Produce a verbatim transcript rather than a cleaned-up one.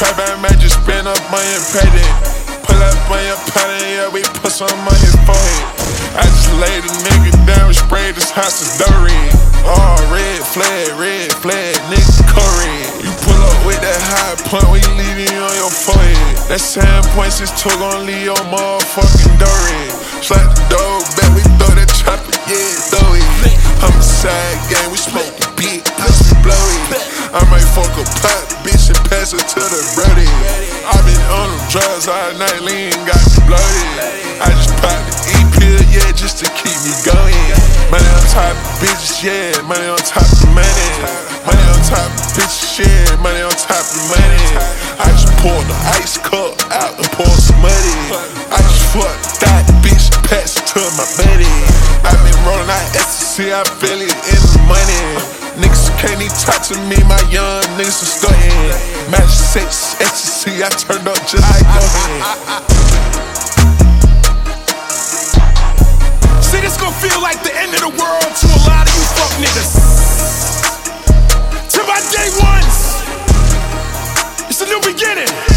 Trap I might just spend up on your credit. Pull up on your pattern, yeah, we put some on his forehead. I just laid a nigga down and sprayed his house as Doreen. Oh, red flag, red flag, nigga Corey. You pull up with that high point, we leave you on your forehead. That seven point six two gon' leave your motherfucking Doreen. Slap the door back, we throw that chopper, yeah, throw it. Homicide gang, we smoke the beat, plus we blow it. I might fuck a pot, bitch, and pass it to the brody. I been on them drugs all night, lean, got me bloated. I just popped the E-pill, yeah, just to keep me going. Money on top of bitches, yeah, money on top of money. Money on top of bitches, yeah, money on top of money. I just poured the ice cup out and poured some money. I just fucked that bitch, pass it to my buddy. I been rolling out ecstasy, I feel it in the money. Niggas can't even talk to me, my young niggas are starting. Match six, ecstasy, I turned up just like that. See, this gon' feel like the end of the world to a lot of you fuck niggas. To my day ones, it's a new beginning.